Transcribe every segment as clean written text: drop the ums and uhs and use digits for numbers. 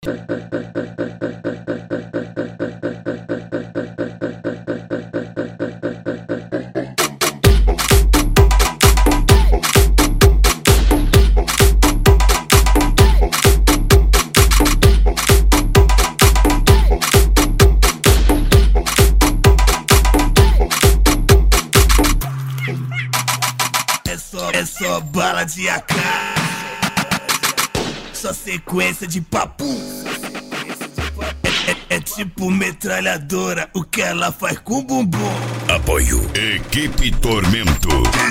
É só bala de AK, só sequência de papo. É tipo metralhadora, o que ela faz com o bumbum. Apoio Equipe Tormento.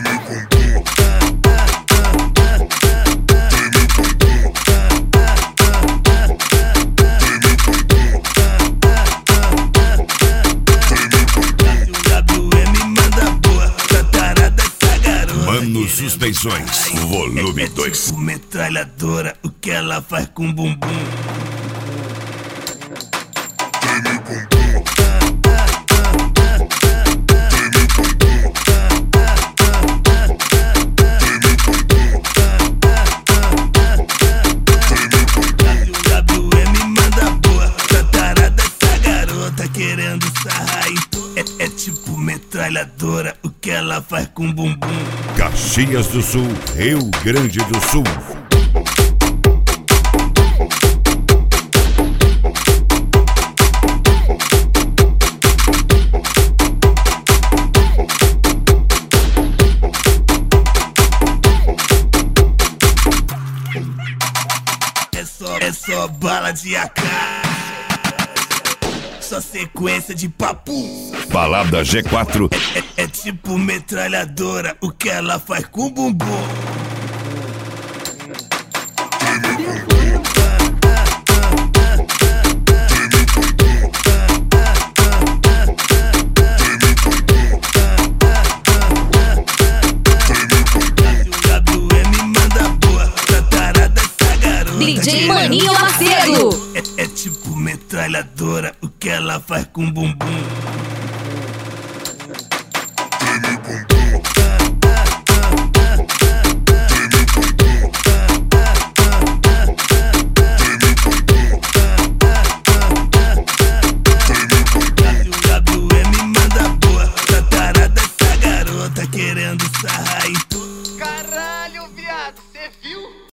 Mano Suspensões, volume 2. Tipo metralhadora, o que ela faz com o bumbum. Querendo sarrar, é tipo metralhadora, o que ela faz com o bumbum. Caxias do Sul, Rio Grande do Sul. É só bala de AK, só sequência de papo. Balada G4. É tipo metralhadora, o que ela faz com o bumbum. DJ Maninho Macedo. É tipo metralhadora, o que ela faz com o bumbum.